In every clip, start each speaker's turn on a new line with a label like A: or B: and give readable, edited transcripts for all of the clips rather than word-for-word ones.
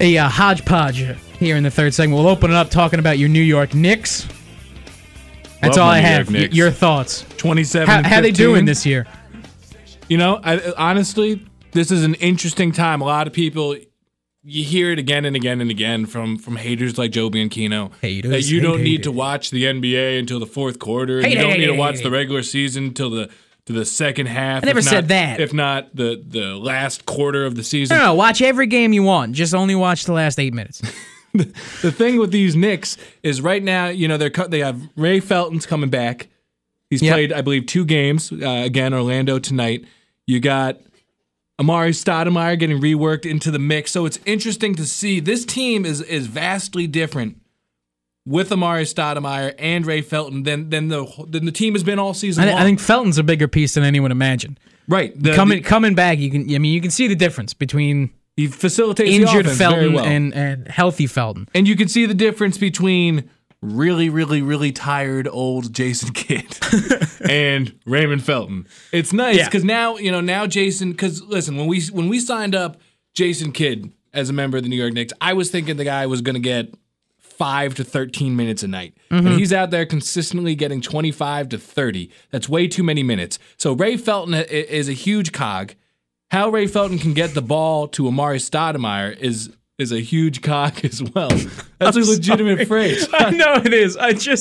A: a hodgepodge here in the third segment. We'll open it up talking about your New York Knicks. That's all I have. Your thoughts.
B: 27
A: How they doing this year?
B: You know, honestly, this is an interesting time. A lot of people, you hear it again and again and again from haters like Joe Bianchino.
A: Haters,
B: that you don't need to watch the NBA until the fourth quarter. And you don't need to watch the regular season till the second half.
A: I never said that.
B: If not the last quarter of the season.
A: No, watch every game you want. Just only watch the last 8 minutes.
B: The thing with these Knicks is right now, you know, they have Ray Felton's coming back. He's played, I believe, 2 games. Again, Orlando tonight. You got Amari Stoudemire getting reworked into the mix. So it's interesting to see. This team is vastly different with Amari Stoudemire and Ray Felton than the team has been all season long.
A: I think Felton's a bigger piece than anyone imagined.
B: Right.
A: Coming back, you can see the difference between
B: he facilitates
A: injured
B: the offense
A: Felton
B: very well.
A: and healthy Felton.
B: And you can see the difference between really, really, really tired old Jason Kidd and Raymond Felton. It's nice because now Jason. Because listen, when we signed up Jason Kidd as a member of the New York Knicks, I was thinking the guy was going to get 5 to 13 minutes a night. And he's out there consistently getting 25 to 30. That's way too many minutes. So Ray Felton is a huge cog. How Ray Felton can get the ball to Amari Stoudemire is a huge cog as well. That's a legitimate phrase.
A: I know it is.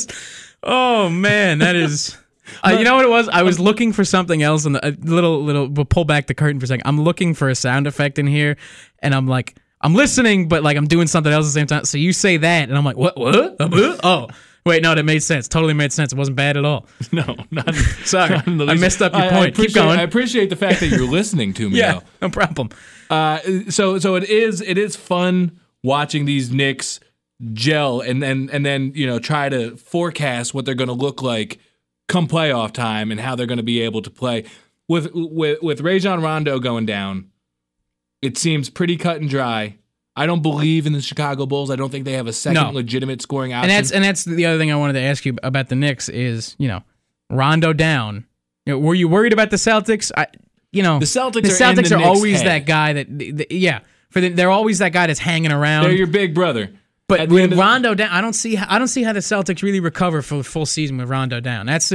A: Oh man, that is. You know what it was? I was looking for something else, and a little. We'll pull back the curtain for a second. I'm looking for a sound effect in here, and I'm like, I'm listening, but like I'm doing something else at the same time. So you say that, and I'm like, what? Oh. Wait, no, that made sense. Totally made sense. It wasn't bad at all.
B: No, not.
A: Sorry, I messed up your point. Keep going.
B: I appreciate the fact that you're listening to me.
A: Yeah, no problem.
B: So it is fun watching these Knicks gel and then try to forecast what they're going to look like come playoff time and how they're going to be able to play. With Rajon Rondo going down, it seems pretty cut and dry. I don't believe in the Chicago Bulls. I don't think they have a second legitimate scoring option.
A: And that's the other thing I wanted to ask you about the Knicks is, Rondo down. Were you worried about the Celtics? The Celtics are always that guy they're always that guy that's hanging around.
B: They're your big brother.
A: But with Rondo down, I don't see how the Celtics really recover for the full season with Rondo down. That's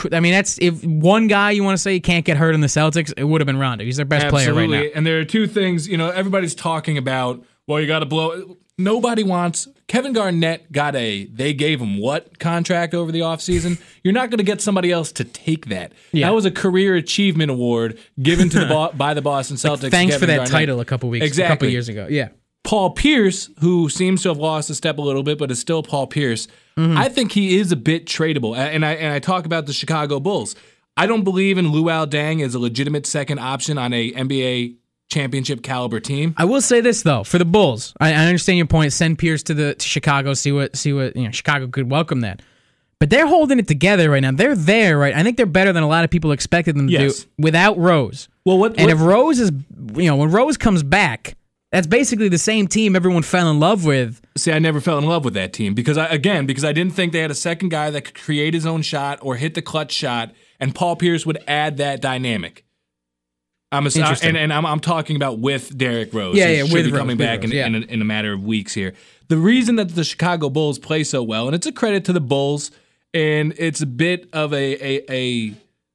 A: if one guy you want to say can't get hurt in the Celtics, it would have been Rondo. He's their best player right now.
B: And there are two things, everybody's talking about, well, you got to blow. Nobody wants. Kevin Garnett they gave him what contract over the offseason? You're not going to get somebody else to take that. Yeah. That was a career achievement award given to by the Boston Celtics.
A: Thanks
B: Kevin
A: for that
B: Garnett.
A: title a couple years ago. Yeah.
B: Paul Pierce, who seems to have lost a step a little bit, but is still Paul Pierce. Mm-hmm. I think he is a bit tradable. And I talk about the Chicago Bulls. I don't believe in Luol Deng as a legitimate second option on a NBA championship caliber team.
A: I will say this though, for the Bulls, I understand your point. Send Pierce to Chicago, see what Chicago could welcome that. But they're holding it together right now. They're there, right? I think they're better than a lot of people expected them to do without Rose.
B: Well,
A: if Rose is, when Rose comes back, that's basically the same team everyone fell in love with.
B: See, I never fell in love with that team because I didn't think they had a second guy that could create his own shot or hit the clutch shot, and Paul Pierce would add that dynamic. I'm talking about with Derrick Rose. With coming back in a matter of weeks here. The reason that the Chicago Bulls play so well, and it's a credit to the Bulls, and it's a bit of a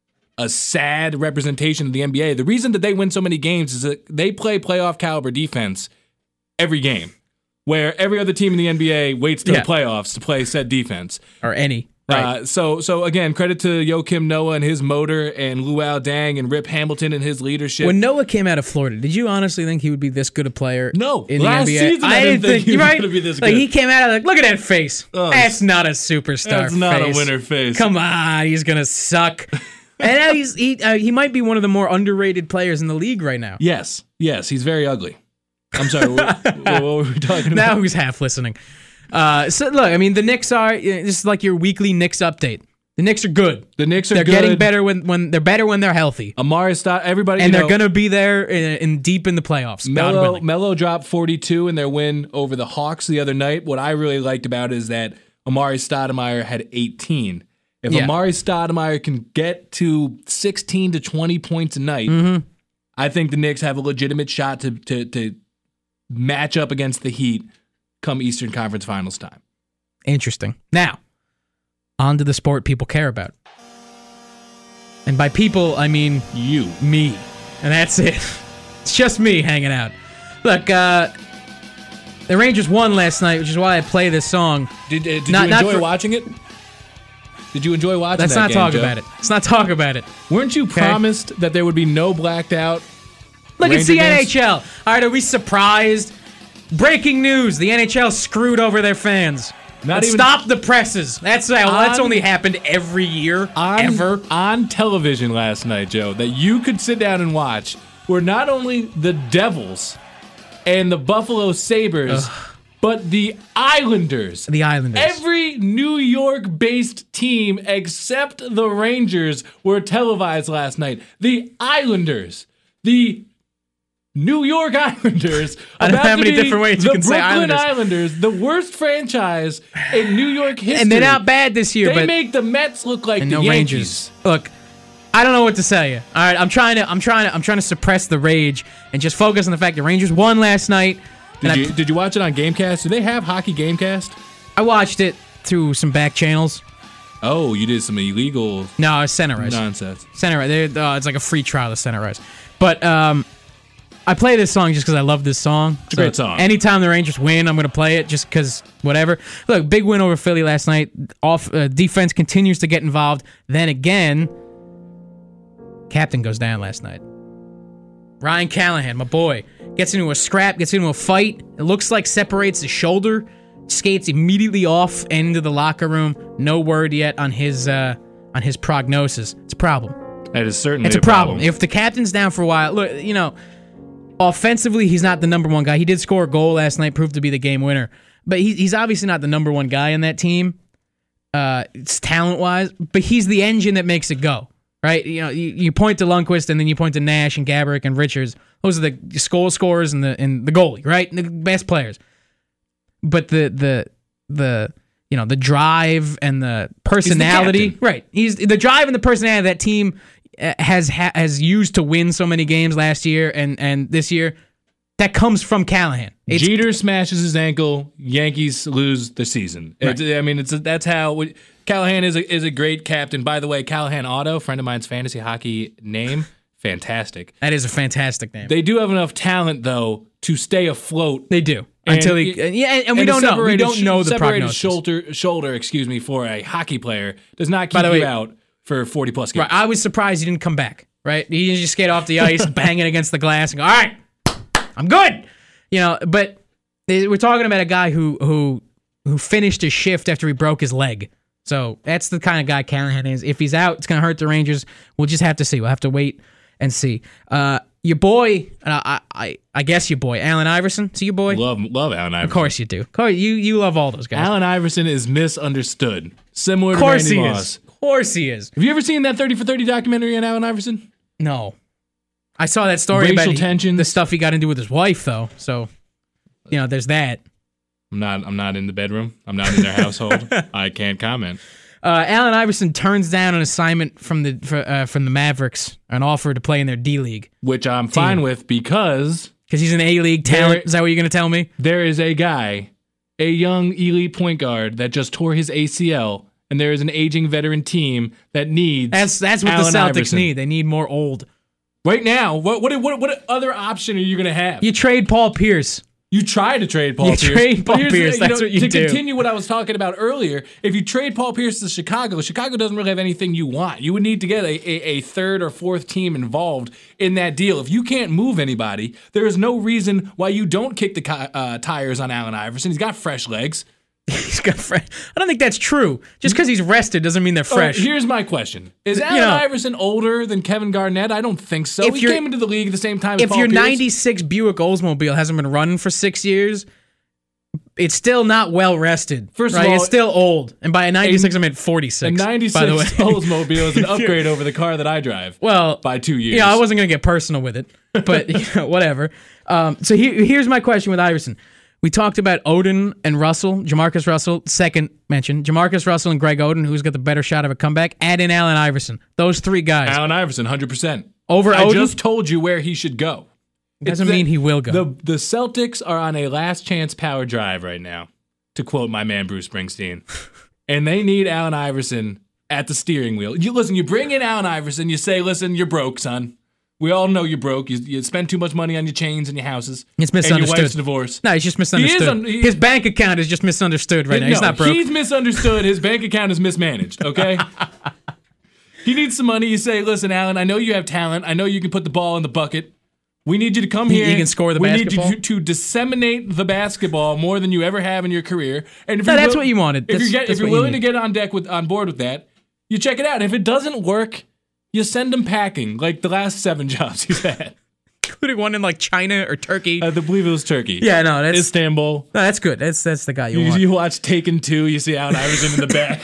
B: sad representation of the NBA. The reason that they win so many games is that they play playoff caliber defense every game, where every other team in the NBA waits to the playoffs to play said defense.
A: Or any. Right.
B: So again, credit to Joakim Noah and his motor, and Luol Deng and Rip Hamilton and his leadership.
A: When Noah came out of Florida, did you honestly think he would be this good a player?
B: No.
A: In
B: last
A: the NBA?
B: Season, I didn't think he was going to be this good.
A: He came out look at that face. That's not a superstar.
B: That's not a winner face.
A: Come on, he's going to suck. And now he might be one of the more underrated players in the league right now.
B: Yes, he's very ugly. I'm sorry, what were we talking about?
A: Now who's half listening? So look, the Knicks are. This is like your weekly Knicks update. The Knicks are good.
B: They're
A: good. Getting better when they're better when they're healthy.
B: Amari Stoudemire, everybody,
A: and they're gonna be there in deep in the playoffs.
B: Melo dropped 42 in their win over the Hawks the other night. What I really liked about it is that Amari Stoudemire had 18. If Amari Stoudemire can get to 16 to 20 points a night, I think the Knicks have a legitimate shot to match up against the Heat come Eastern Conference Finals time.
A: Interesting. Now, on to the sport people care about. And by people, I mean me. And that's it. It's just me hanging out. Look, the Rangers won last night, which is why I play this song.
B: Did you enjoy watching it? Did you enjoy watching
A: Let's
B: that
A: not
B: game,
A: talk
B: Joe?
A: about it. Let's not talk about it.
B: Weren't you promised that there would be no blacked out
A: Look, it's
B: Ranger
A: the
B: games?
A: NHL. All right, are we surprised? Breaking news. The NHL screwed over their fans. Stop the presses. That's only happened every year, ever.
B: On television last night, Joe, that you could sit down and watch were not only the Devils and the Buffalo Sabres, but the Islanders.
A: The Islanders.
B: Every New York-based team except the Rangers were televised last night. The Islanders. The New York Islanders.
A: I don't know how many different ways you can say
B: Brooklyn
A: Islanders.
B: Islanders, the worst franchise in New York history.
A: And they're not bad this year,
B: They
A: but
B: make the Mets look like the
A: no
B: Yankees.
A: Rangers. Look, I don't know what to tell you. All right, I'm trying to suppress the rage and just focus on the fact the Rangers won last night.
B: Did you watch it on Gamecast? Do they have Hockey Gamecast?
A: I watched it through some back channels.
B: Oh, you did some illegal
A: No, it's Center Rise.
B: nonsense.
A: Center Rise. It's like a free trial of Center Rise. But I play this song just because I love this song. It's
B: a great song.
A: Anytime the Rangers win, I'm going to play it just because whatever. Look, big win over Philly last night. Defense continues to get involved. Then again, captain goes down last night. Ryan Callahan, my boy, gets into a scrap, gets into a fight. It looks like separates his shoulder, skates immediately off and into the locker room. No word yet on his prognosis. It's a problem.
B: That is certainly
A: It's a problem. If the captain's down for a while, look, offensively, he's not the number one guy. He did score a goal last night, proved to be the game winner. But he's obviously not the number one guy in that team, it's talent-wise. But he's the engine that makes it go, right? You point to Lundqvist, and then you point to Nash and Gaborik and Richards. Those are the goal scorers and the goalie, right? The best players. But the drive and the personality,
B: captain.
A: right? He's the drive and the personality that team has used to win so many games last year and this year. That comes from Callahan.
B: Jeter smashes his ankle. Yankees lose the season.
A: Right.
B: That's how Callahan is a great captain. By the way, Callahan Auto, friend of mine's fantasy hockey name, fantastic.
A: That is a fantastic name.
B: They do have enough talent though to stay afloat.
A: They do until we don't know. We don't know the prognosis.
B: Shoulder, for a hockey player does not keep you out for 40 plus games.
A: Right, I was surprised he didn't come back. Right, he didn't just skate off the ice, banging against the glass, and go, "All right, I'm good." But we're talking about a guy who finished his shift after he broke his leg. So that's the kind of guy Callahan is. If he's out, it's going to hurt the Rangers. We'll just have to see. We'll have to wait and see. Your boy, I guess your boy, Allen Iverson. See your boy?
B: Love Allen Iverson.
A: Of course you do. You love all those guys.
B: Allen Iverson is misunderstood. Similar to Randy Moss.
A: Of course he is.
B: Have you ever seen that 30 for 30 documentary on Allen Iverson?
A: No. I saw that story
B: Racial
A: about
B: tensions.
A: the stuff he got into with his wife, though. So, there's that.
B: I'm not in the bedroom. I'm not in their household. I can't comment.
A: Allen Iverson turns down an assignment from the Mavericks, an offer to play in their D League,
B: which I'm fine with because
A: he's an A League talent. Is that what you're going to tell me?
B: There is a guy, a young elite point guard that just tore his ACL, and there is an aging veteran team that needs.
A: That's what
B: Allen
A: the Celtics
B: Iverson.
A: need. They need more old.
B: Right now, what other option are you going to have?
A: You trade Paul Pierce.
B: You try to trade Paul Pierce.
A: Trade Paul Pierce. That's what you do.
B: To continue what I was talking about earlier, if you trade Paul Pierce to Chicago doesn't really have anything you want. You would need to get a third or fourth team involved in that deal. If you can't move anybody, there is no reason why you don't kick the tires on Allen Iverson. He's got fresh legs.
A: He's got fresh. I don't think that's true. Just because he's rested doesn't mean they're fresh.
B: Here's my question: is Allen Iverson older than Kevin Garnett? I don't think so. He came into the league at the same time.
A: If
B: Paul
A: your
B: Pierce.
A: '96 Buick Oldsmobile hasn't been running for 6 years, it's still not well rested.
B: First of all,
A: it's still old. And by a '96, I meant 46.
B: A '96
A: by the way.
B: Oldsmobile is an upgrade over the car that I drive.
A: Well,
B: by 2 years.
A: Yeah, I wasn't gonna get personal with it, but whatever. So here's my question with Iverson. We talked about Oden and Russell, Jamarcus Russell, second mention. Jamarcus Russell and Greg Oden, who's got the better shot of a comeback. Add in Allen Iverson. Those three guys.
B: Allen Iverson, 100%.
A: Over
B: I
A: Oden?
B: just told you where he should go.
A: Doesn't mean he will go.
B: The Celtics are on a last chance power drive right now, to quote my man Bruce Springsteen. And they need Allen Iverson at the steering wheel. You bring in Allen Iverson, you say, listen, you're broke, son. We all know you're broke. You spend too much money on your chains and your houses.
A: It's misunderstood.
B: And your wife's divorced.
A: No, he's just misunderstood. His bank account is just misunderstood right now. He's not broke.
B: He's misunderstood. His bank account is mismanaged, okay? He needs some money. You say, listen, Allen, I know you have talent. I know you can put the ball in the bucket. We need you to come here.
A: You can score the basketball.
B: We need you to disseminate the basketball more than you ever have in your career. And if
A: that's what you wanted.
B: If you're willing to get on board with that, you check it out. And if it doesn't work, you send him packing, like the last 7 jobs he's had.
A: Including one in like China or Turkey.
B: I believe it was Turkey.
A: Yeah, no, that's
B: Istanbul.
A: No, that's good. That's the guy you want.
B: You watch Taken 2, you see Allen Iverson in the back.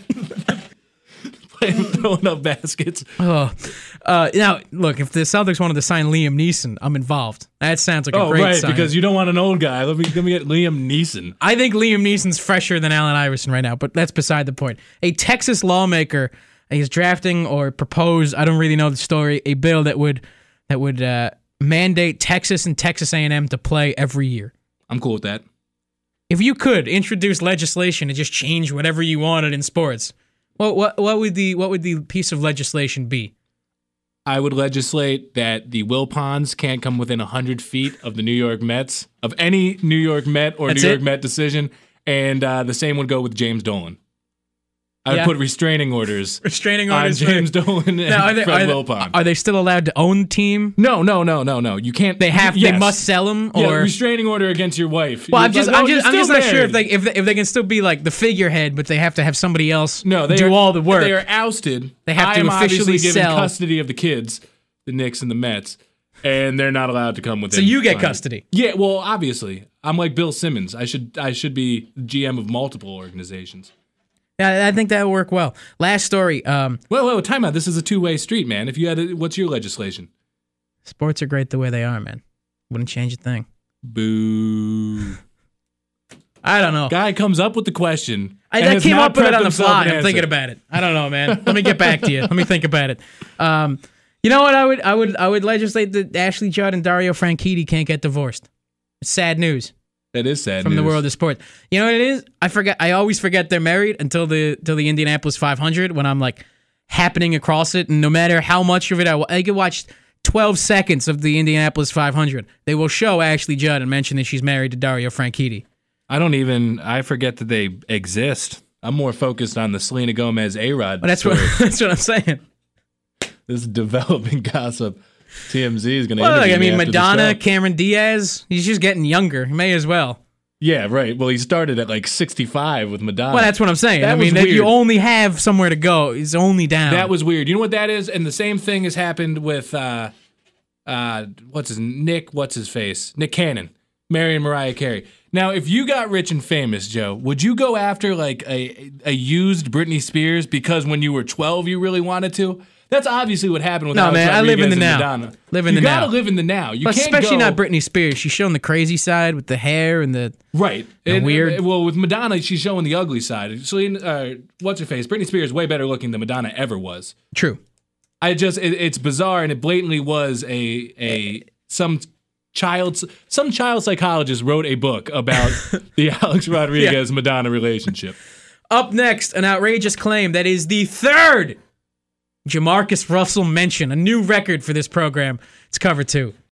B: Throwing up baskets.
A: Now, look, if the Celtics wanted to sign Liam Neeson, I'm involved. That sounds like a great sign.
B: Because you don't want an old guy. Let me get Liam Neeson.
A: I think Liam Neeson's fresher than Allen Iverson right now, but that's beside the point. A Texas lawmaker is drafting or proposed, I don't really know the story, a bill that would mandate Texas and Texas A&M to play every year.
B: I'm cool with that.
A: If you could introduce legislation to just change whatever you wanted in sports, what would the piece of legislation be?
B: I would legislate that the Wilpons can't come within 100 feet of the New York Mets, of any New York Met or New York Met decision, and the same would go with James Dolan. I would put restraining orders on James Dolan and Fred Wilpon.
A: Are they still allowed to own the team?
B: No. You can't.
A: They must sell them. Or
B: restraining order against your wife.
A: Well, I'm just not sure if they can still be like the figurehead, but they have to have somebody else do all the work.
B: They are ousted.
A: They have to officially
B: given
A: sell
B: custody of the kids, the Knicks and the Mets, and they're not allowed to come within.
A: So you get custody.
B: Yeah, well, obviously, I'm like Bill Simmons. I should be GM of multiple organizations.
A: Yeah, I think that would work well. Last story.
B: Whoa, time out. This is a two-way street, man. If you had, what's your legislation?
A: Sports are great the way they are, man. Wouldn't change a thing.
B: Boo.
A: I don't know.
B: Guy comes up with the question.
A: I came up with it on the fly. I'm thinking about it. I don't know, man. Let me get back to you. Let me think about it. You know what? I would legislate that Ashley Judd and Dario Franchitti can't get divorced. It's sad news.
B: That is sad
A: from the world of sports. You know what it is? I always forget they're married until the Indianapolis 500 when I'm like happening across it, and no matter how much of it I could watch 12 seconds of the Indianapolis 500, they will show Ashley Judd and mention that she's married to Dario Franchitti.
B: I forget that they exist. I'm more focused on the Selena Gomez A-Rod.
A: Well, that's what I'm saying.
B: This developing gossip. TMZ is going to interview me after
A: Madonna, Cameron Diaz, he's just getting younger. He may as well.
B: Yeah, right. Well, he started at like 65 with Madonna.
A: Well, that's what I'm saying. That you only have somewhere to go. He's only down.
B: That was weird. You know what that is? And the same thing has happened with, what's his face? Nick Cannon, marrying Mariah Carey. Now, if you got rich and famous, Joe, would you go after like a used Britney Spears because when you were 12 you really wanted to? That's obviously what happened with Alex Rodriguez.
A: I live in the
B: now.
A: Madonna.
B: You gotta live in the now. You can't
A: especially not Britney Spears. She's showing the crazy side with the hair and the weird.
B: Well, with Madonna, she's showing the ugly side. What's her face? Britney Spears is way better looking than Madonna ever was.
A: True.
B: It's bizarre, and it blatantly was some child psychologist wrote a book about the Alex Rodriguez Madonna relationship.
A: Up next, an outrageous claim that is the third Jamarcus Russell mention, a new record for this program. It's cover 2.